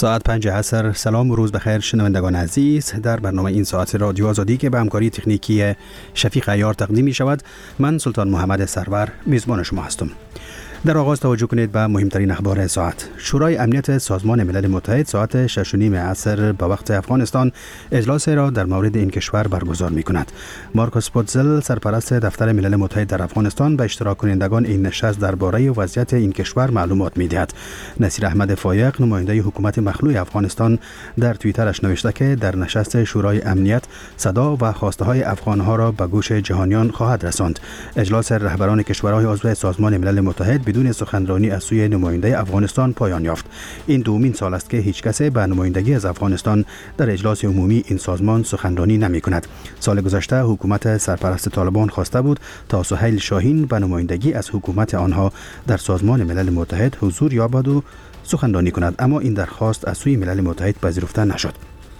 ساعت 5 عصر. سلام و روز بخیر شنوندگان عزیز. در برنامه این ساعت رادیو آزادی که به همکاری تکنیکی شفیق عیار تقدیم می شود، من سلطان محمد سرور میزبان شما هستم. در آغاز توجه کنید به مهمترین اخبار ساعت. شورای امنیت سازمان ملل متحد ساعت 6:30 عصر به وقت افغانستان اجلاس را در مورد این کشور برگزار می کند. مارکوس پوتزل، سرپرست دفتر ملل متحد در افغانستان، به اشتراک کنندگان این نشست درباره وضعیت این کشور معلومات می دهد. نصیر احمد فایق، نماینده حکومت مخلوع افغانستان، در توییترش نوشته که در نشست شورای امنیت صدا و خواسته های افغانها را به گوش جهانیان خواهد رساند. اجلاس رهبران کشورهای عضو سازمان ملل متحد بدون سخنرانی از سوی نماینده افغانستان پایان یافت. این دومین سال است که هیچ کس به نمایندگی از افغانستان در اجلاس عمومی این سازمان سخنرانی نمی کند. سال گذشته حکومت سرپرست طالبان خواسته بود تا سهیل شاهین به نمایندگی از حکومت آنها در سازمان ملل متحد حضور یابد و سخنرانی کند، اما این درخواست از سوی ملل متحد پذیرفته نشد.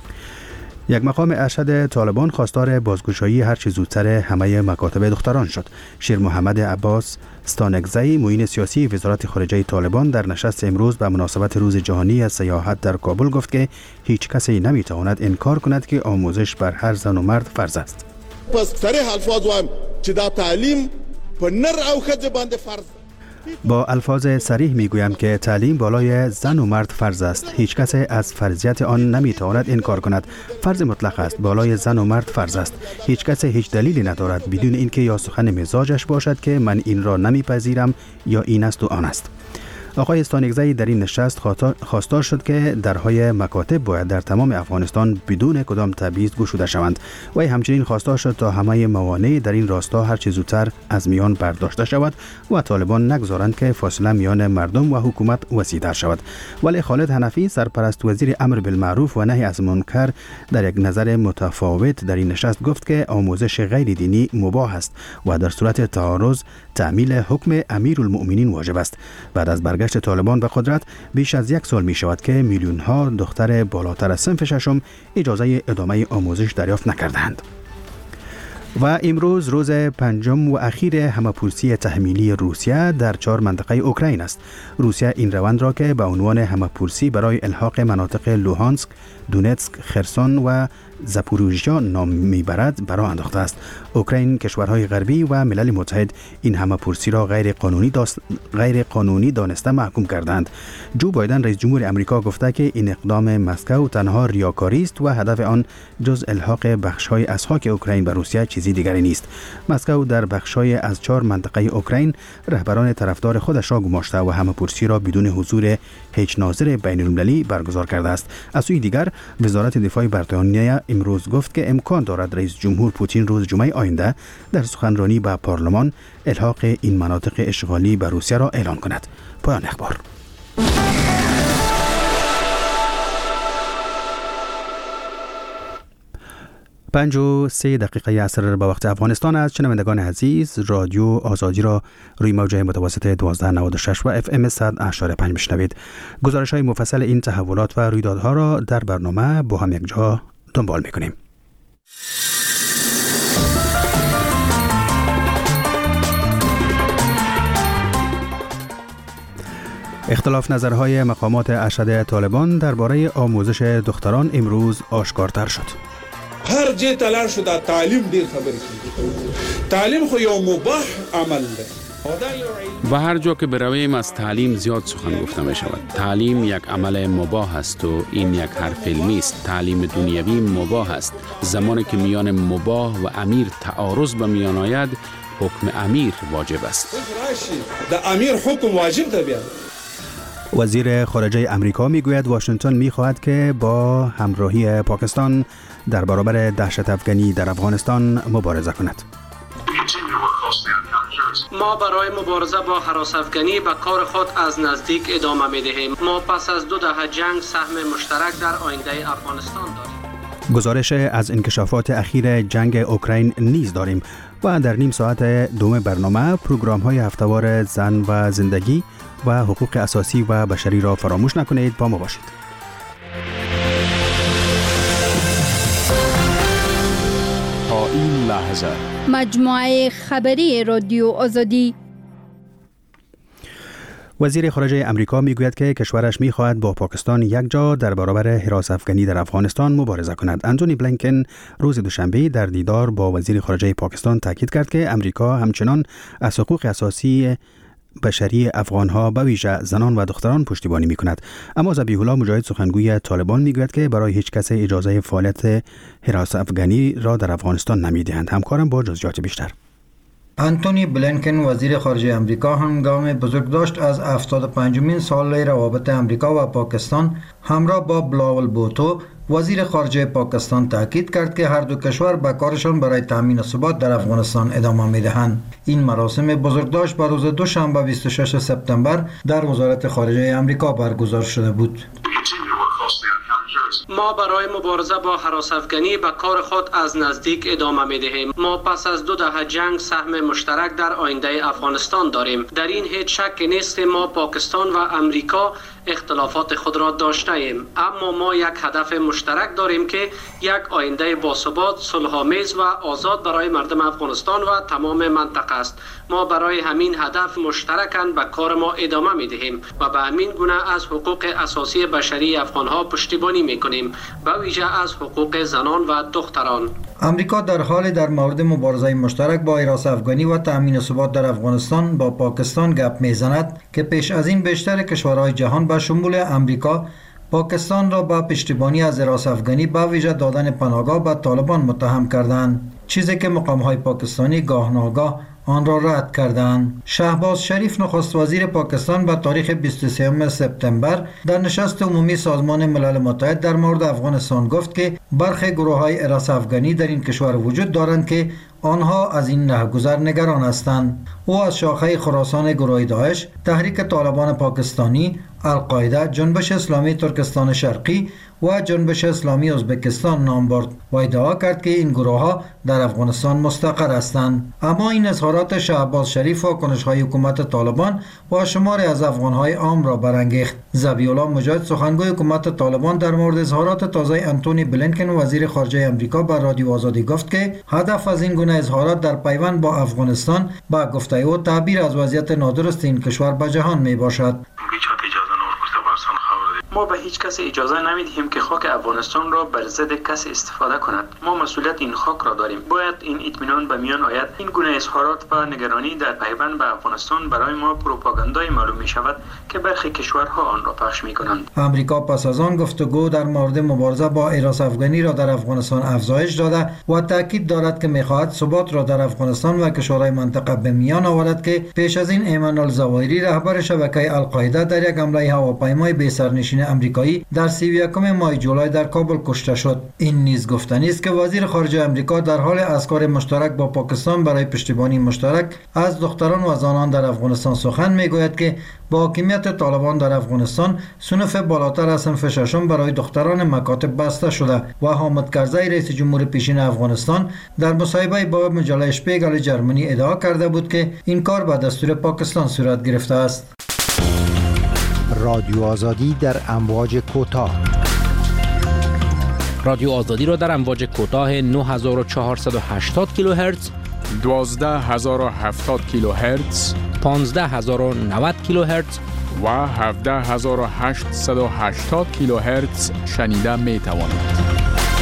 یک مقام ارشد طالبان خواستار بازگشایی هر چه زودتر همه مکاتب دختران شد. شیر محمد عباس ستانکزی، معین سیاسی وزارت خارجه طالبان، در نشست امروز به مناسبت روز جهانی از سیاحت در کابل گفت که هیچ کسی نمیتواند انکار کند که آموزش بر هر زن و مرد فرض است. پس صریح الفاظ وایم چې دا تعلیم په نر او ښځه باندې فرض. با الفاظ صریح میگویم که تعلیم بالای زن و مرد فرض است. هیچ کس از فرضیت آن نمیتواند انکار کند. فرض مطلق است. بالای زن و مرد فرض است. هیچ کس هیچ دلیلی ندارد بدون اینکه یا سخن مزاجش باشد که من این را نمیپذیرم یا این است و آن است. آقای استانکزی در این نشست خواستار شد که درهای مکاتب باید در تمام افغانستان بدون کدام تبعیض گشوده شوند. و همچنین خواستار شد تا همه موانع در این راستا هر چه زودتر از میان برداشته شود و طالبان نگذارند که فاصله میان مردم و حکومت وسیع‌تر شود. ولی خالد حنفی، سرپرست وزیر امر بالمعروف و نهی از منکر، در یک نظر متفاوت در این نشست گفت که آموزش غیر دینی مباح است و در صورت تعارض تعمیل حکم امیرالمؤمنین واجب است. بعد از برگشت طالبان به قدرت بیش از یک سال می شود که میلیون ها دختر بالاتر از صنف ششم اجازه ادامه آموزش دریافت نکردند. و امروز روز پنجم و اخیر همه‌پرسی تحمیلی روسیه در 4 منطقه اوکراین است. روسیه این روند را که به عنوان همه‌پرسی برای الحاق مناطق لوهانسک، دونتسک، خرسون و زاپوروژیا نام میبرد برای انداخته است. اوکراین، کشورهای غربی و ملل متحد این همه‌پرسی را غیر قانونی دانسته محکوم کردند. جو بایدن، رئیس جمهور امریکا، گفته که این اقدام مسکو تنها ریاکاری است و هدف آن جز الحاق بخش‌های از خاک اوکراین به روسیه چیزی دیگری نیست. مسکو در بخش‌های از 4 منطقه اوکراین رهبران طرفدار خودش را گماشته و همه‌پرسی را بدون حضور هیچ ناظر بین‌المللی برگزار کرده است. از سوی دیگر وزارت دفاع بریتانیا امروز گفت که امکان دارد رئیس جمهور پوتین روز جمعه آینده در سخنرانی به پارلمان الحاق این مناطق اشغالی به روسیه را اعلان کند. پایان اخبار. 5:03 عصر به وقت افغانستان است. شنوندگان عزیز، رادیو آزادی را روی موجه متوسط 1296 و FM 100.5 میشنوید. گزارش های مفصل این تحولات و رویدادها را در برنامه با هم یک جا دنبال میکنیم. اختلاف نظرهای مقامات ارشد طالبان درباره آموزش دختران امروز آشکارتر شد. هر جای تلاش شده تعلیم دیر خبری کنید. تعلیم خو یو مباح عمل ده و هر جا که برویم از تعلیم زیاد سخن گفته می شود. تعلیم یک عمل مباح است و این یک حرف علمی است. تعلیم دنیوی مباح است. زمانی که میان مباح و امیر تعارض به میان آید، حکم امیر واجب است. ده امیر حکم واجب ده بیاد. وزیر خارجه امریکا میگوید واشنگتن میخواهد که با همراهی پاکستان در برابر دهشت افغانی در افغانستان مبارزه کند. ما برای مبارزه با هراس افغانی به کار خود از نزدیک ادامه می‌دهیم. ما پس از 2 دهه جنگ سهم مشترک در آینده افغانستان داریم. گزارش از انکشافات اخیر جنگ اوکراین نیز داریم و در نیم ساعت دوم برنامه پروگرام‌های هفته‌وار زن و زندگی و حقوق اساسی و بشری را فراموش نکنید. با ما باشید. تا این لحظه مجموعه خبری رادیو آزادی. وزیر خارجه امریکا میگوید که کشورش میخواهد با پاکستان یک جا در برابر هراس افغانی در افغانستان مبارزه کند. انتونی بلینکن روز دوشنبه در دیدار با وزیر خارجه پاکستان تاکید کرد که امریکا همچنان از حقوق اساسی بشری افغانها به ویژه زنان و دختران پشتیبانی میکند. اما ذبیح الله مجاهد سخنگوی طالبان میگوید که برای هیچ کس اجازه فعالیت هراس افغانی را در افغانستان نمیدهند. همکارم با جزئیات بیشتر. انتونی بلینکن وزیر خارجه امریکا هنگام بزرگداشت از 75مین سال روابط امریکا و پاکستان همراه با بلاول بوتو وزیر خارجه پاکستان تاکید کرد که هر دو کشور به کارشان برای تامین ثبات در افغانستان ادامه می‌دهند. این مراسم بزرگداشت به روز دوشنبه 26 سپتامبر در وزارت خارجه امریکا برگزار شده بود. ما برای مبارزه با هراس افغانی به کار خود از نزدیک ادامه می دهیم. ما پس از 2 دهه جنگ سهم مشترک در آینده افغانستان داریم. در این هیچ شک نیست که ما پاکستان و امریکا اختلافات خود را داشته ایم، اما ما یک هدف مشترک داریم که یک آینده باثبات، صلح‌آمیز و آزاد برای مردم افغانستان و تمام منطقه است. ما برای همین هدف مشترکاً به کار ما ادامه می دهیم و به همین گونه از حقوق اساسی بشری افغانها پشتیبانی می کنیم، به ویژه از حقوق زنان و دختران. امریکا در حال در مورد مبارزه مشترک با هراس افغانی و تامین ثبات در افغانستان با پاکستان گپ میزند که پیش از این بیشتر کشورهای جهان به شمول امریکا پاکستان را با پشتیبانی از هراس افغانی به ویژه دادن پناهگاه به طالبان متهم کردند، چیزی که مقام‌های پاکستانی گاهناگاه آن را رد کردند. شهباز شریف نخست وزیر پاکستان به تاریخ 23 سپتامبر در نشست عمومی سازمان ملل متحد در مورد افغانستان گفت که برخی گروه‌های هراس افغانی در این کشور وجود دارند که آنها از این رهگذر نگران هستند. او از شاخه خراسان گروه داعش، تحریک طالبان پاکستانی، القاعده، جنبش اسلامی ترکستان شرقی و جنبش اسلامی ازبکستان نام برد و ادعا کرد که این گروه‌ها در افغانستان مستقر هستند. اما این اظهارات شهباز شریف و کنش‌های حکومت طالبان و شماری از افغان‌های عام را برانگیخت. ذبیح الله مجاهد سخنگوی حکومت طالبان در مورد اظهارات تازه انتونی بلینکن وزیر خارجه امریکا بر رادیو آزادی گفت که هدف از این گونه اظهارات در پیوند با افغانستان با گفته او تعبیر از وضعیت نادرست این کشور به جهان می باشد. ما به هیچ کسی اجازه نمیدهیم که خاک افغانستان را بر ضد کسی استفاده کند. ما مسئولیت این خاک را داریم. باید این اطمینان به میان آید. این گونه اظهارات و نگرانی در پیوند به افغانستان برای ما پروپاگاندای معلوم می شود که برخی کشورها آن را پخش می کنند. امریکا پس از آن گفتگو در مورد مبارزه با هراس افغانی را در افغانستان افزایش داده و تاکید دارد که می خواهد ثبات را در افغانستان و کشورهای منطقه به میان آورد که پیش از این ایمن الظواهری رهبر شبکه القاعده در یک حمله هواپیمای بی سرنشین امریکایی در 31 ماه جولای در کابل کشته شد. این نیز گفتنی است که وزیر خارجه امریکا در حال از کار مشترک با پاکستان برای پشتیبانی مشترک از دختران و زنان در افغانستان سخن میگوید که با حاکمیت طالبان در افغانستان صنف بالاتر از صنف ششم برای دختران مکاتب بسته شده و حامد کرزی رئیس جمهور پیشین افغانستان در مصاحبه با مجله شپیگل جرمنی ادعا کرده بود که این کار به دستور پاکستان صورت گرفته است. رادیو آزادی در امواج کوتاه. رادیو آزادی را در امواج کوتاه 9480 کیلوهرتز، 12070 کیلوهرتز، 15090 کیلوهرتز و 17880 کیلوهرتز شنیده می توانید.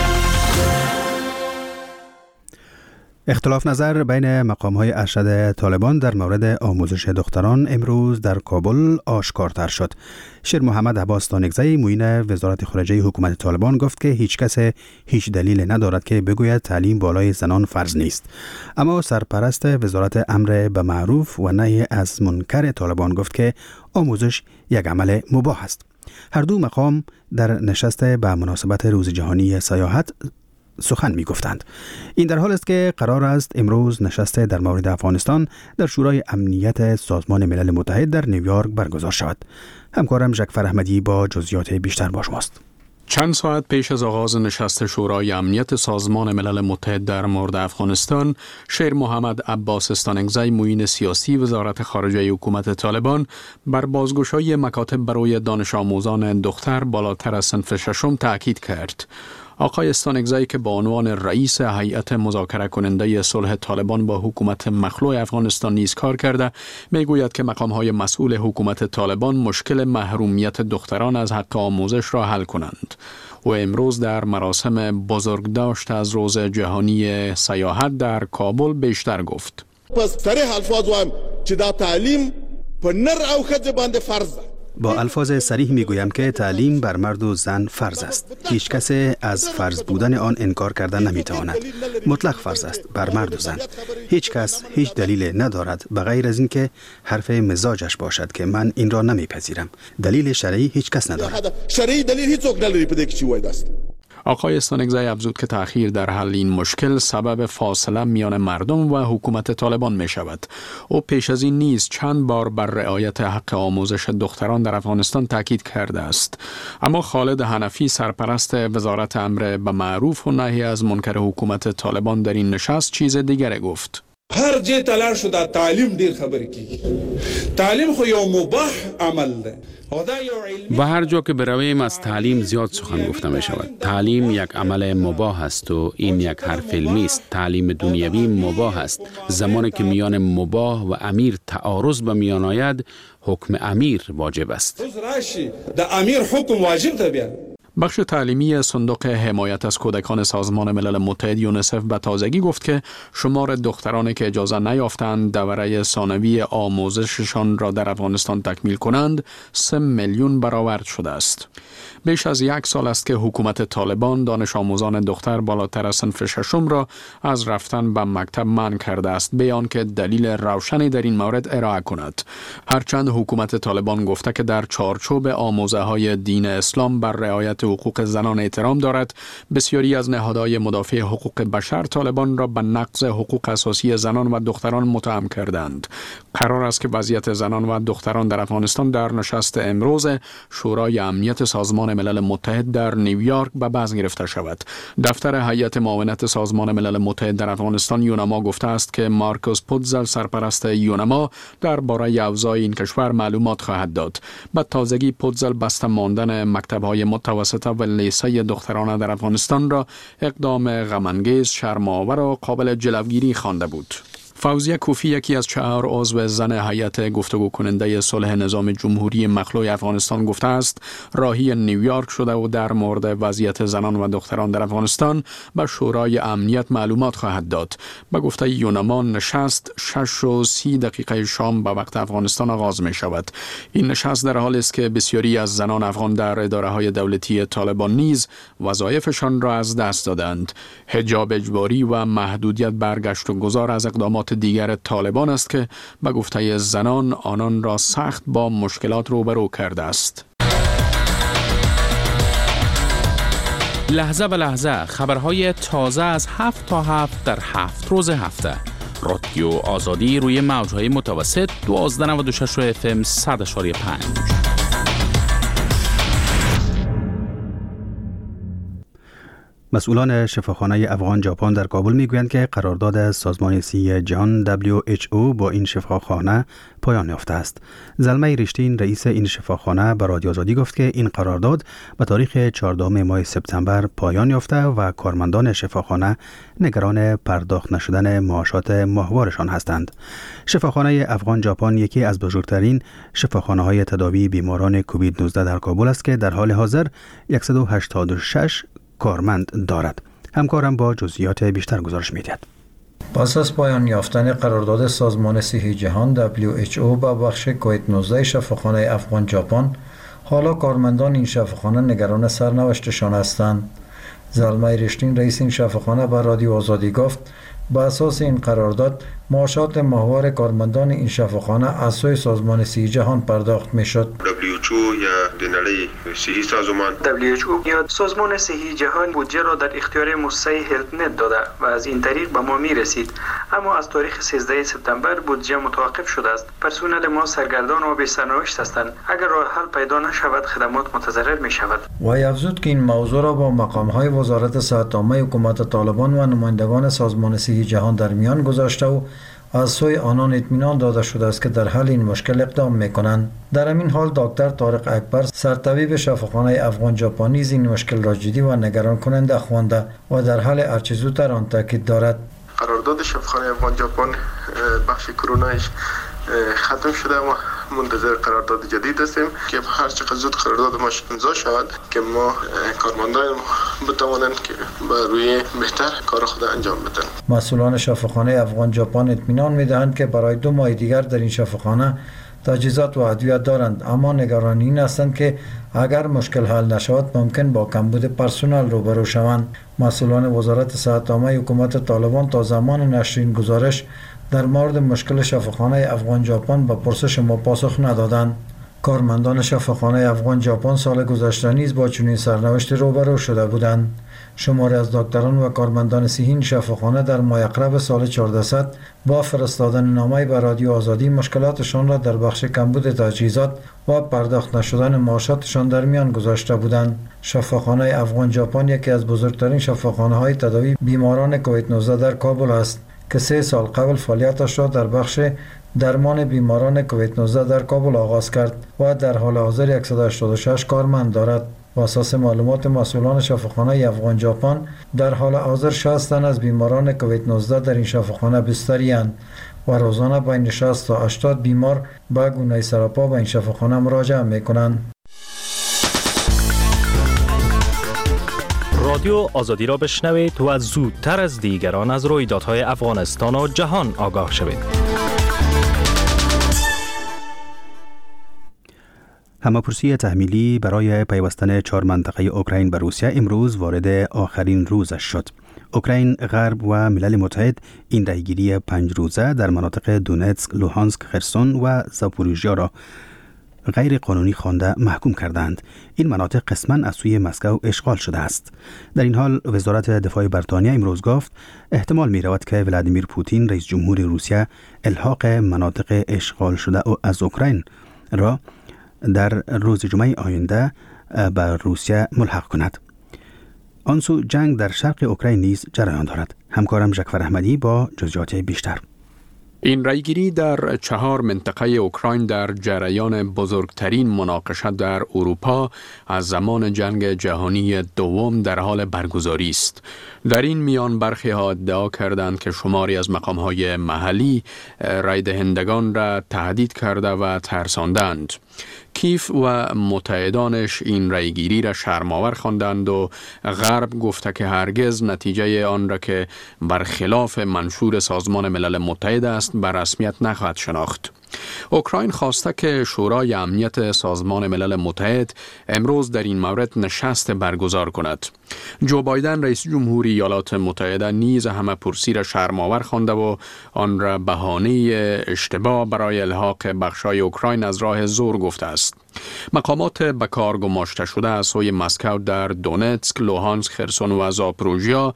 اختلاف نظر بین مقام‌های ارشد طالبان در مورد آموزش دختران امروز در کابل آشکارتر شد. شیر محمد عباس تانکزی معین وزارت خارجه حکومت طالبان گفت که هیچ کس هیچ دلیل ندارد که بگوید تعلیم بالای زنان فرض نیست. اما سرپرست وزارت امر به معروف و نهی از منکر طالبان گفت که آموزش یک عمل مباح است. هر دو مقام در نشست به مناسبت روز جهانی سیاحت سخن می گفتند. این در حال است که قرار است امروز نشست در مورد افغانستان در شورای امنیت سازمان ملل متحد در نیویورک برگزار شود. همکارم جعفر احمدی با جزئیات بیشتر با شماست. چند ساعت پیش از آغاز نشست شورای امنیت سازمان ملل متحد در مورد افغانستان، شیر محمد عباس استانکزی معین سیاسی وزارت خارجه حکومت طالبان بر بازگشایی مکاتب برای دانش آموزان دختر بالاتر از صنف ششم تاکید کرد. آقای استانگزی که با عنوان رئیس هیئت مذاکره کننده صلح طالبان با حکومت مخلوع افغانستان نیز کار کرده، میگوید که مقام‌های مسئول حکومت طالبان مشکل محرومیت دختران از حق آموزش را حل کنند. و امروز در مراسم بزرگداشت از روز جهانی سیاحت در کابل بیشتر گفت. پس صریح الفاظ وایم چې دا تعلیم په نر او ښځه باندې فرض ده. با الفاظ صریح میگویم که تعلیم بر مرد و زن فرض است. هیچ کس از فرض بودن آن انکار کردن نمیتواند. مطلق فرض است بر مرد و زن. هیچ کس هیچ دلیل ندارد بغیر از اینکه حرف مزاجش باشد که من این را نمیپذیرم. دلیل شرعی هیچ کس ندارد. شرعی دلیل هیچ څوک نه لري په دې کې چې وایي داست. آقای استانگزی افزود که تأخیر در حل این مشکل سبب فاصله میان مردم و حکومت طالبان می شود. او پیش از این نیز چند بار بر رعایت حق آموزش دختران در افغانستان تاکید کرده است. اما خالد حنفی سرپرست وزارت امر به معروف و نهی از منکر حکومت طالبان در این نشست چیز دیگر گفت. هر جای تلار شده تعلیم دیر خبر کی. تعلیم خو یو مباح عمل ده. و هر جا که برویم از تعلیم زیاد سخن گفته می شود. تعلیم یک عمل مباح است و این یک حرف علمی است. تعلیم دنیوی مباح است. زمانی که میان مباح و امیر تعارض به میان آید، حکم امیر واجب است. ده امیر حکم واجب ده بیان. بخش تعلیمی صندوق حمایت از کودکان سازمان ملل متحد یونیسف به تازگی گفت که شمار دخترانی که اجازه نیافتند دوره ثانوی آموزششان را در افغانستان تکمیل کنند 3 میلیون برآورد شده است. بیش از 1 سال است که حکومت طالبان دانش آموزان دختر بالاتر از صنف ششم را از رفتن به مکتب منع کرده است، به آنکه دلیل روشنی در این مورد ارائه کند. هرچند حکومت طالبان گفته که در چارچوب آموزه‌های دین اسلام بر رعایت حقوق زنان احترام دارد، بسیاری از نهادهای مدافع حقوق بشر طالبان را به نقض حقوق اساسی زنان و دختران متهم کردند. قرار است که وضعیت زنان و دختران در افغانستان در نشست امروز شورای امنیت سازمان ملل متحد در نیویورک به بحث گرفته شود. دفتر هیئت معاونت سازمان ملل متحد در افغانستان یونما گفته است که مارکوس پودزل سرپرست یونما درباره اوضاع این کشور معلومات خواهد داد. به تازگی پودزل بسته ماندن مکتب‌های متوسطه و لیسه دخترانه در افغانستان را اقدام غم‌انگیز، شرم‌آور و قابل جلوگیری خوانده بود. فوزیه کوفی یکی از 4 عضو زن هیئت گفتگو کننده صلح نظام جمهوری مخلوع افغانستان گفته است راهی نیویورک شده و در مورد وضعیت زنان و دختران در افغانستان به شورای امنیت معلومات خواهد داد. به گفته یونما نشست 6:30 شام به وقت افغانستان آغاز می شود. این نشست در حالی است که بسیاری از زنان افغان در اداره‌های دولتی طالبان نیز وظایفشان را از دست دادند. حجاب اجباری و محدودیت برگشت و گذار از اقدامات دیگر طالبان است که به گفته زنان آنان را سخت با مشکلات روبرو کرده است. لحظه به لحظه خبرهای تازه از 7 تا 7 در 7 روز هفته. رادیو آزادی روی موجهای متوسط 1296 FM 100.5. مسئولان شفاخانه افغان ژاپن در کابل میگویند که قرارداد سازمان صحی جهان WHO با این شفاخانه پایان یافته است. زلمه رشتین رئیس این شفاخانه به رادیو آزادی گفت که این قرارداد به تاریخ 14 ماه سپتامبر پایان یافته و کارمندان شفاخانه نگران پرداخت نشدن معاشات ماهوارشان هستند. شفاخانه افغان ژاپن یکی از بزرگترین شفاخانه‌های تداوی بیماران کووید 19 در کابل است که در حال حاضر 186 کارمند دارد. همکارم با جزئیات بیشتر گزارش می‌دهد. پس از پایان یافتن قرارداد سازمان صحی جهان WHO با بخش کووید 19 شفاخانه افغان ژاپن، حالا کارمندان این شفاخانه نگران سرنوشتشان هستند. زلمه رشتین رئیس این شفاخانه به رادیو آزادی گفت با اساس این قرارداد معاشات ماهوار کارمندان این شفاخانه از سوی سازمان صحی جهان پرداخت میشد. WHO یا دنیای صحی سازمان WHO یا سازمان صحی جهان بودجه را در اختیار مؤسسه هلت نت داده و از این طریق به ما میرسید، اما از تاریخ 13 سپتامبر بودجه متوقف شده است. پرسنل ما سرگردان و بی سرنوشت هستند. اگر راه حل پیدا نشود خدمات متضرر می شود. و افزود که این موضوع را با مقام‌های وزارت صحت عامه حکومت طالبان و نمایندگان سازمان صحی جهان در میان گذاشته و از سوی آنان اطمینان داده شده است که در حل این مشکل اقدام میکنند. در همین حال دکتر طارق اکبر سرطبیب شفاخانه افغان ژاپنی این مشکل را جدی و نگران کننده خوانده و در حل هرچه زودتر آن تاکید دارد. قرارداد شفاخانه افغان ژاپن بخش کرونایش ختم شده و منتظر قرارداد جدید هستیم که هر چقدر زود قرارداد ما امضا شود که ما کارمندان بتوانند که بر روی بهتر کار خود انجام بدن. مسئولان شفاخانه افغان ژاپن اطمینان میدهند که برای 2 ماه دیگر در این شفاخانه تجهیزات و ادویات دارند، اما نگران این هستند که اگر مشکل حل نشود ممکن با کمبود پرسنل روبرو شوند. مسئولان وزارت صحت عامه حکومت طالبان تا زمان نشر این گزارش در مورد مشکل شفاخانه افغان ژاپن به پرسش ما پاسخ ندادند. کارمندان شفاخانه افغان ژاپن سال گذشته نیز با چنین سرنوشتی روبرو شده بودند. شماری از دکتران و کارمندان صحی شفاخانه در ماه اکتبر سال 1400 با فرستادن نامه به رادیو آزادی مشکلاتشان را در بخش کمبود تجهیزات و پرداخت نشدن معاشاتشان در میان گذاشته بودند. شفاخانه افغان ژاپن یکی از بزرگترین شفاخانه‌های تداوی بیماران کووید 19 در کابل است که 3 سال قبل فعالیتش را در بخش درمان بیماران کووید 19 در کابل آغاز کرد و در حال حاضر 186 کارمند دارد. و اساس معلومات مسئولان شفاخانه افغان ژاپن در حال حاضر 60 تن از بیماران کووید 19 در این شفاخانه بستری اند و روزانه بین 60 تا 80 بیمار با گونه سراپا به این شفاخانه مراجعه می‌کنند. رادیو آزادی را بشنوید و زودتر از دیگران از رویدادهای افغانستان و جهان آگاه شوید. همه‌پرسی تحمیلی برای پیوستن 4 منطقه اوکراین به روسیه امروز وارد آخرین روزش شد. اوکراین، غرب و ملل متحد این درگیری 5 روزه در مناطق دونتسک، لوهانسک، خرسون و زاپوریژیا را غیر قانونی خوانده محکوم کردند. این مناطق قسماً از سوی مسکو اشغال شده است. در این حال وزارت دفاع بریتانیا امروز گفت احتمال می رود که ولادیمیر پوتین رئیس جمهور روسیه الحاق مناطق اشغال شده از اوکراین را در روز جمعه آینده به روسیه ملحق کند. آنسو جنگ در شرق اوکراین نیز جریان دارد. همکارم جعفر احمدی با جزئیات بیشتر. این رایگیری در 4 منطقه اوکراین در جریان بزرگترین مناقشه در اروپا از زمان جنگ جهانی دوم در حال برگزاری است. در این میان برخی ها ادعا کردند که شماری از مقام‌های محلی رای دهندگان را تهدید کرده و ترساندند. کیف و متحدانش این رایگیری را شرم‌آور خواندند و غرب گفته که هرگز نتیجه آن را که برخلاف منشور سازمان ملل متحد است به رسمیت نخواهد شناخت. اوکراین خواسته که شورای امنیت سازمان ملل متحد امروز در این مورد نشست برگزار کند. جو بایدن رئیس جمهوری ایالات متحده نیز همه‌پرسی را شرم‌آور خوانده و آن را بهانه اشتباه برای الحاق بخش‌های اوکراین از راه زور گفته است. مقامات به کار گماشته شده از سوی مسکو در دونتسک، لوهانسک، خرسون و زاپوریژیا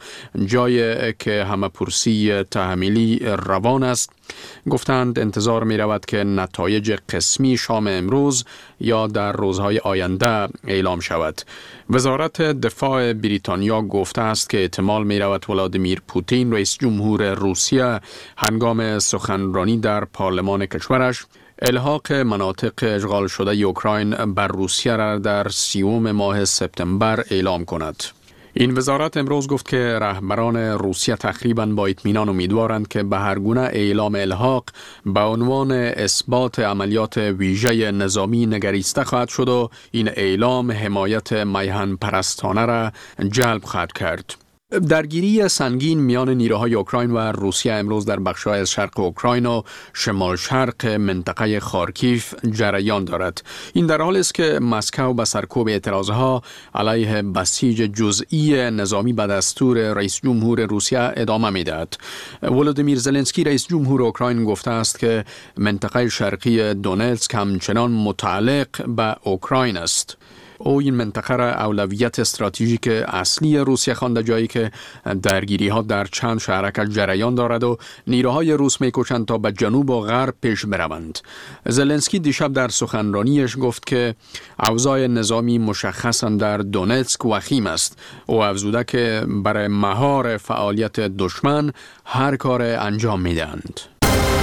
جای که همه‌پرسی تحمیلی روان است گفتند انتظار می رود که نتایج قسمی شام امروز یا در روزهای آینده اعلام شود. وزارت دفاع بریتانیا گفته است که احتمال می رود ولادیمیر پوتین رئیس جمهور روسیه هنگام سخنرانی در پارلمان کشورش الحاق مناطق اشغال شده اوکراین بر روسیه را در 30 ماه سپتامبر اعلام کند. این وزارت امروز گفت که رهبران روسیه تقریباً با اطمینان امیدوارند که به هر گونه اعلام الحاق به عنوان اثبات عملیات ویژه نظامی نگریسته خواهد شد و این اعلام حمایت میهن پرستانه را جلب خواهد کرد. درگیری سنگین میان نیروهای اوکراین و روسیه امروز در بخش‌های از شرق اوکراین و شمال شرق منطقه خارکیف جریان دارد. این در حالی است که مسکو به سرکوب اعتراضها علیه بسیج جزئی نظامی به دستور رئیس جمهور روسیه ادامه می‌دهد. ولادیمیر زلنسکی رئیس جمهور اوکراین گفته است که منطقه شرقی دونتسک همچنان متعلق به اوکراین است. او این منطقه را اولویت استراتژیک اصلی روسیه خوانده، جایی که درگیری ها در چند شهرک جریان دارد و نیروهای روس می‌کوشند تا به جنوب و غرب پیش بروند. زلنسکی دیشب در سخنرانیش گفت که اوضاع نظامی مشخصاً در دونتسک وخیم است. او افزوده که برای مهار فعالیت دشمن هر کار انجام می‌دهند.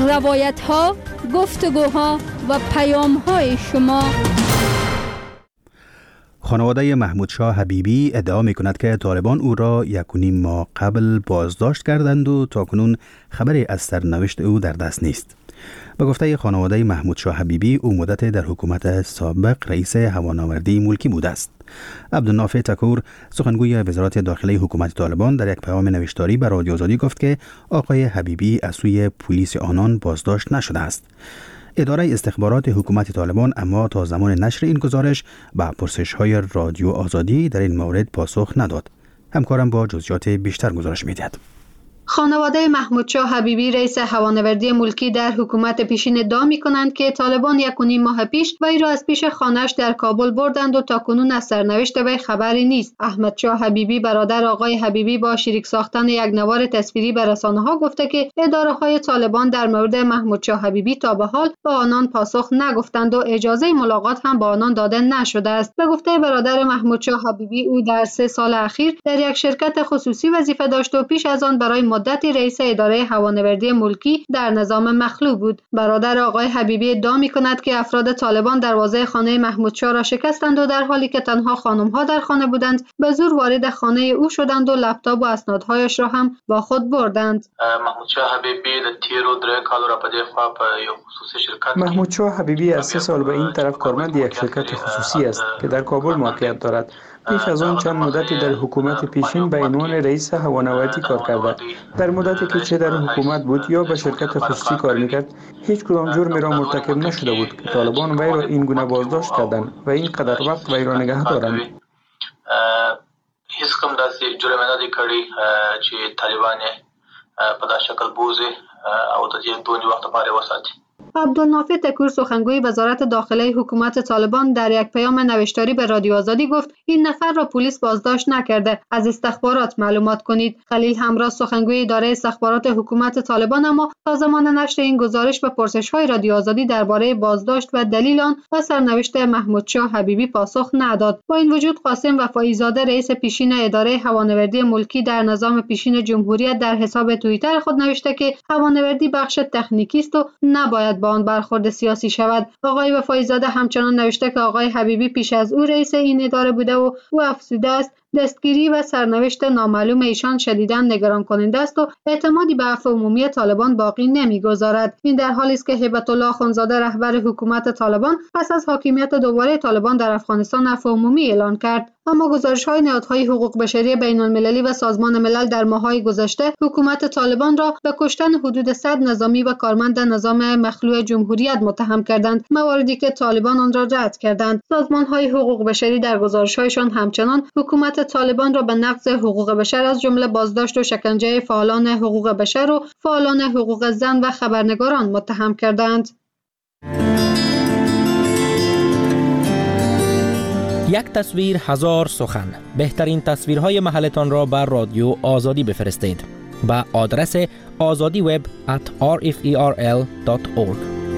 روایت ها، گفتگوها و پیام های شما. خانواده محمود شاه حبیبی ادعا می کند که طالبان او را 1.5 ماه قبل بازداشت کردند و تاکنون خبری از سرنوشت او در دست نیست. به گفته خانواده محمود شاه حبیبی، او مدت در حکومت سابق رئیس هوانوردی ملکی بوده است. عبدالنافع تکور، سخنگوی وزارت داخلی حکومت طالبان، در یک پیام نوشتاری به رادیو آزادی گفت که آقای حبیبی از سوی پلیس آنان بازداشت نشده است. اداره استخبارات حکومت طالبان اما تا زمان نشر این گزارش به پرسش‌های رادیو آزادی در این مورد پاسخ نداد. همکارم با جزئیات بیشتر گزارش می‌دهد. خانواده محمود شاه حبیبی رئیس هوانوردی ملکی در حکومت پیشین ادعا می‌کنند که طالبان 1.5 ماه پیش وی را از پیش خانه‌اش در کابل بردند و تاکنون از سرنوشت وی خبری نیست. احمد شاه حبیبی برادر آقای حبیبی با شریک ساختن یک نوار تصویری به رسانه‌ها گفته که اداره‌های طالبان در مورد محمود شاه حبیبی تا به حال با آنان پاسخ نگفتند و اجازه ملاقات هم با آنان داده نشده است. به گفته برادر محمود شاه حبیبی، او در 3 سال اخیر در یک شرکت خصوصی وظیفه داشت و پیش از آن برای مدتی رئیس اداره هوانوردی ملکی در نظام مخلوع بود. برادر آقای حبیبی ادعا می‌کند که افراد طالبان دروازه خانه محمود شاه را شکستند و در حالی که تنها خانم‌ها در خانه بودند به زور وارد خانه او شدند و لپتاپ و اسنادهایش را هم با خود بردند. محمود شاه حبیبی از 3 سال به این طرف کارمند یک شرکت خصوصی است که در کابل موقعیت دارد. پیش از آن چند مدتی در حکومت پیشین به عنوان رئیس هوانوردی کار کرد. در مدتی که چه در حکومت بود یا به شرکت خصوصی کار میکرد، هیچ کدام جرمی را مرتکب نشده بود که طالبان وی را این گونه بازداشت کردند و این قدر وقت وی را نگه دارند. هیڅ کوم داسې جرم نه دی کړی چې طالبان په داسې شکل بوزي او د دې دونې وخت لپاره وساتي. عبدالنافع تکور، سخنگوی وزارت داخلی حکومت طالبان، در یک پیام نوشتاری به رادیو آزادی گفت این نفر را پلیس بازداشت نکرده، از استخبارات معلومات کنید. خلیل همراز، سخنگوی اداره استخبارات حکومت طالبان، اما تا زمان نشر این گزارش به پرسش‌های رادیو آزادی درباره بازداشت و دلیل آن و سرنوشت محمود شاه حبیبی پاسخ نداد. با این وجود قاسم وفایی زاده، رئیس پیشین اداره هوانوردی ملکی در نظام پیشین جمهوریت، در حساب توییتر خود نوشته که هوانوردی بخش تکنیکی است و نباید با آن برخورد سیاسی شود. آقای وفایی زاده همچنان نوشته که آقای حبیبی پیش از او رئیس این اداره بوده و او افزوده است دستگیری و سرنوشت نامعلوم ایشان شدیداً نگران کننده است و اعتمادی به عفو عمومی طالبان باقی نمیگذارد. این در حالی است که هیبت الله اخوندزاده، رهبر حکومت طالبان، پس از حاکمیت دوباره طالبان در افغانستان عفو عمومی اعلان کرد. اما گزارش‌های نهادهای حقوق بشری بین‌المللی و سازمان ملل در ماه‌های گذشته حکومت طالبان را به کشتن حدود 100 نظامی و کارمند نظام مخلوع جمهوریت متهم کردند، مواردی که طالبان آن را رد کردند. سازمان‌های حقوق بشری در گزارش‌هایشان همچنان حکومت طالبان را به نقض حقوق بشر، از جمله بازداشت و شکنجه فعالان حقوق بشر و فعالان حقوق زن و خبرنگاران متهم کردند. یک تصویر هزار سخن. بهترین تصویرهای محلتان را بر رادیو آزادی بفرستید به آدرس azadiweb@rferl.org.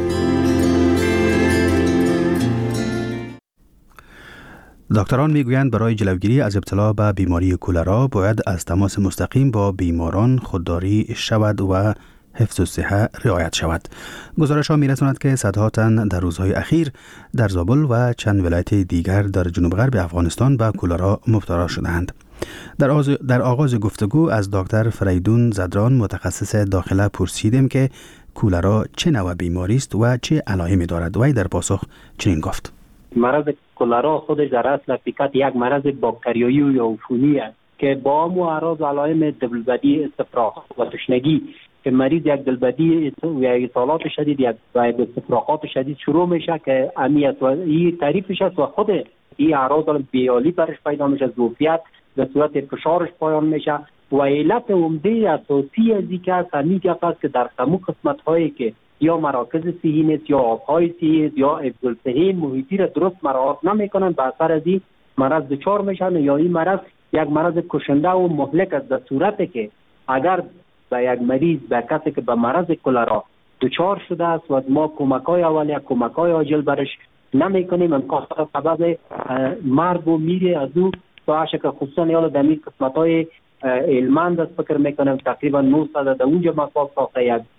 دکتران میگویند برای جلوگیری از ابتلا به بیماری کولرا باید از تماس مستقیم با بیماران خودداری شود و حفظ الصحه رعایت شود. گزارش ها میرساند که صدها تن در روزهای اخیر در زابل و چند ولایت دیگر در جنوب غرب افغانستان به کولرا مبتلا شدند. در آغاز گفتگو از دکتر فریدون زدران، متخصص داخله، پرسیدیم که کولرا چه نوع بیماری است و چه علائمی دارد. وی در پاسخ چنین گفت: مرض کولرا خودش در اصل حقیقت یک مرض باکتریایی یا عفونی است که با همو اعراض و علائم دلبدی، استفراغ و تشنگی که مریض یک دلبدی و اصالات شدید یا استفراغات شدید شروع میشه که امیت و این تعریفش است و خود این اعراض بیالی برش پیدا میشه، ظرفیت به صورت فشارش پایان میشه و علت عمده اساسی از این که همیشه است که در تمام قسمت هایی که یا مراکز صحی نیست یا آبهای صحی یا حفظ الصحه محیطی را درست مراعات نمیکنن، به اثر از این مرض دچار میشن یا این مرض یک مرض کشنده و مهلک است، در صورتی که اگر به یک مریض، به کسی که به مرض کولرا دچار شده است و ما کمک‌های اولیه، کمک‌های عاجل برش نمی‌کنیم، امکان سبب مرگ و میره از او تا شکل خصوصا یا در این قسمت‌های هلمند است فکر می‌کنم تقریبا 900 در اونجا مسواک ساخته یک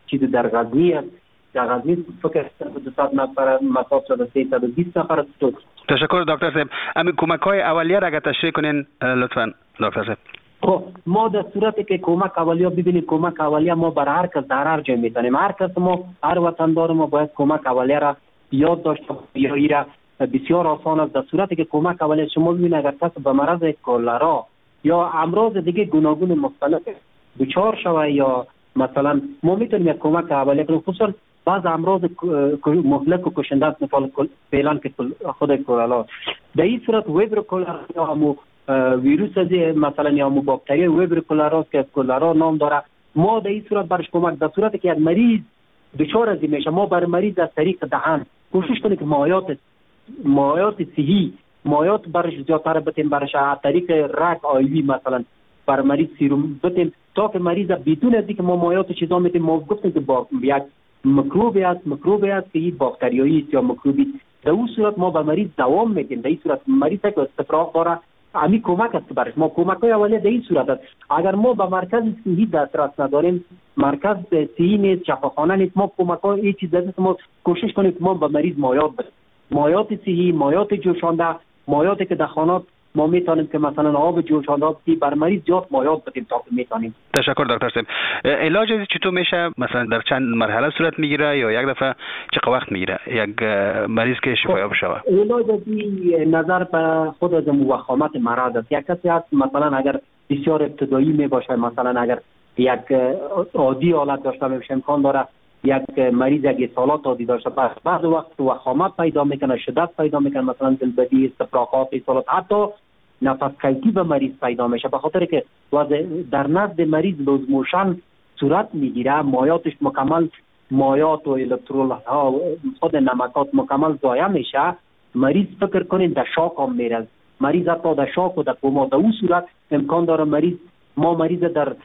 چیز در غزنی است. در غزنی فکر 200 نفر مصاب شده، 320 نفر است. تشکر دکتر صاحب. همین کمک‌های اولیه را اگه تشریح کنین لطفاً دکتر صاحب. خب ما در صورتی که کمک اولیه ببینید، کمک اولیه ما برای هر کس در هر جای میتونیم، هر کس ما، هر وطندار ما باید کمک اولیه را یاد داشته یا ایرا بسیار آسان است. در صورتی که کمک اولیه شما ببینید اگر کس به مرض کلرا یا امراض دیگه گوناگون مختلف دچار شوه یا مثلا ما میتونیم یک کمک اولیه کنیم، خصوصا بعض امراض مهلک و کشنده است، مثلا فعلا که خود کلرا. در این صورت وبر کلرا یا همو ویروس از مثلا یا همو باکتری وبر کلرا که کلرا نام داره، ما در این صورت برش کمک، در صورتی که یک مریض دچار از میشه، ما بر مریض از طریق دهان کوشش کنیم که مایعات صحی، مایعات برش زیادتر بتیم، برش از طریق رگ آیوی مثلا بر مریض سیروم بتیم تا که مریض بدون از اینکه ما مایعات چیزا میتیم، ما گفتیم که با یک میکروبی است که این باکتریایی است یا میکروبی، در اون صورت ما به مریض دوام میدیم. در این صورت مریض که استفراغ داره، همین کمک است برش ما کمک‌های اولیه در این صورت است. اگر ما به مرکز صحی دسترس نداریم، مرکز صحی نیست، شفاخانه نیست، ما کمک‌های این چیز است، ما کوشش کنیم که ما به مریض مایعات بدیم، مایعات صحی، مایعات جوشانده، مایعاتی که در خانات ما میتونیم که مثلا آب جوشانده بدیم، بر مریض زیاد مایعات بدیم تا که میتونیم. تشکر دکتر صاحب. علاج چطور میشه؟ مثلا در چند مرحله صورت میگیره یا یک دفعه چه وقت میگیره یک مریض که شفایاب شود؟ علاج از نظر به خود از وخامت مرض است. یک کسی هست مثلا اگر بسیار ابتدایی می باشه، مثلا اگر یک عادی حالت داشته باشه، امکان داره یک مریض یک سالات عادی داشته، بعد وقت وخامت پیدا میکنه، شدت پیدا میکنه، مثلا دلبدی، استفراغات، سالات، حتی نفس کیفی به مریض پیدا میشه، به خاطر که در نزد مریض لوز موشن صورت میگیره، مایعاتش مکمل، مایعات و الکترولات ها خود نمکات مکمل ضایع میشه، مریض فکر کنین در شاک هم میره، مریض حتی در شاک و در کما. در اون صورت امکان داره مریض در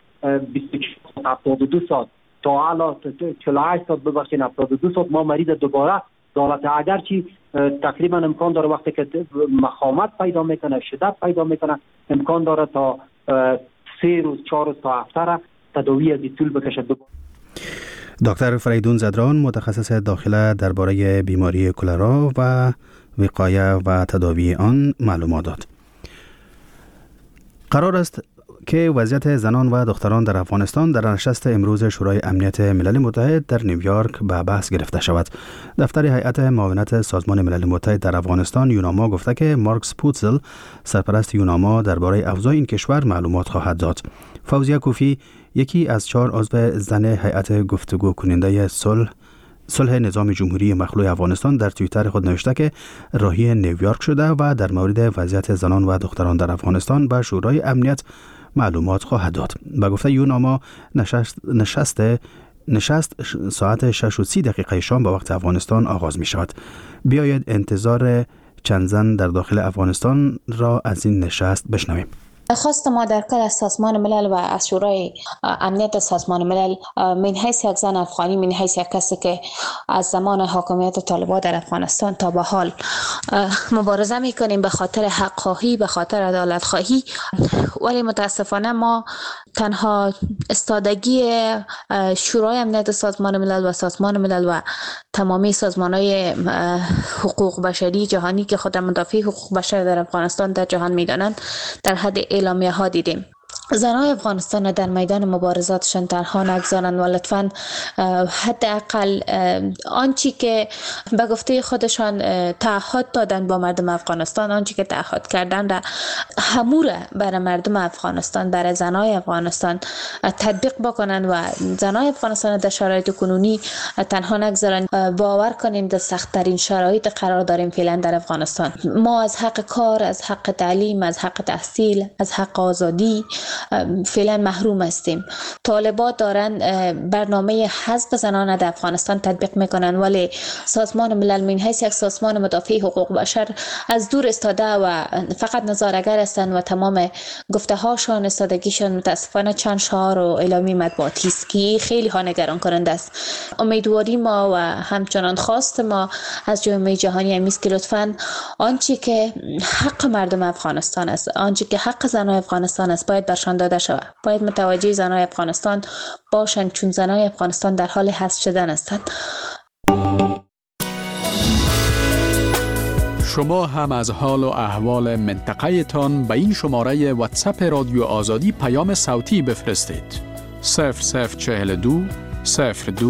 72 ساعت تا اعلی 48 ساعت ببخشید 72 ساعت ما مریض دوباره دولت اگرچه تقریبا امکان داره وقتی که مخامت پیدا میکنه، شدت پیدا میکنه، امکان داره تا 3 روز 4 روز تا هفته را تداوی از طول بکشه. دکتر فریدون زدران، متخصص داخله درباره بیماری کلرا و وقایه و تداوی آن معلومات داد. قرار است که وضعیت زنان و دختران در افغانستان در نشست امروز شورای امنیت ملل متحد در نیویورک به بحث گرفته شود. دفتر هیئت معاونت سازمان ملل متحد در افغانستان یوناما گفته که مارکس پوتزل سرپرست یوناما درباره اوضاع این کشور معلومات خواهد داد. فوزیه کوفی، یکی از 4 عضو زن هیئت گفتگو کننده صلح نظام جمهوری مخلوع افغانستان در توییتر خود نوشته که راهی نیویورک شده و در مورد وضعیت زنان و دختران در افغانستان به شورای امنیت معلومات خواهد داد. به گفته یوناما نشست ساعت 6:30 شام به وقت افغانستان آغاز می شود. بیایید انتظار چند زن در داخل افغانستان را از این نشست بشنویم. خواست ما در کل از سازمان ملل و از شورای امنیت سازمان ملل من حیث یک زن افغانی، من حیث یک کسی که از زمان حاکمیت طالبان در افغانستان تا به حال مبارزه میکنیم به خاطر حق خواهی، به خاطر عدالت خواهی، ولی متاسفانه ما تنها استادگی شورای امنیت سازمان ملل و سازمان ملل و تمامی سازمان‌های حقوق بشری جهانی که خود مدافع حقوق بشر در افغانستان در جهان میدانند در حد اعلامیه ها دیدیم. زنان افغانستان در میدان مبارزاتشان تنها نگذارند و لطفاً حداقل آنچه که به گفته خودشان تعهد دادن با مردم افغانستان، آنچه که تعهد کردن را هموره برای مردم افغانستان، برای زنای افغانستان تطبیق بکنن و زنای افغانستان در شرایط کنونی تنها نگذارن. باور کنیم در سخت‌ترین شرایط قرار داریم فعلا در افغانستان. ما از حق کار، از حق تعلیم، از حق تحصیل، از حق آزادی فعلا محروم هستیم. طالبان دارن برنامه حذف زنان در افغانستان تطبیق میکنن، ولی سازمان ملل من حیث یک سازمان مدافع حقوق بشر از دور استاده و فقط نظاره‌گر هستند و تمام گفته هاشون، استادگیشون متاسفانه چند شعار و اعلامیه مطبوعاتی است که خیلی ها نگران کننده است. امیدواری ما و همچنان خواست ما از جامعه جهانی است که لطفاً آنچه که حق مردم افغانستان است، آنچه که حق زنان افغانستان است باید برشان بهشان داده شود. باید متوجه زنان افغانستان باشند چون زنان افغانستان در حال حذف شدن هستند. شما هم از حال و احوال منطقه تان به این شماره واتساپ رادیو آزادی پیام صوتی بفرستید. 0042 02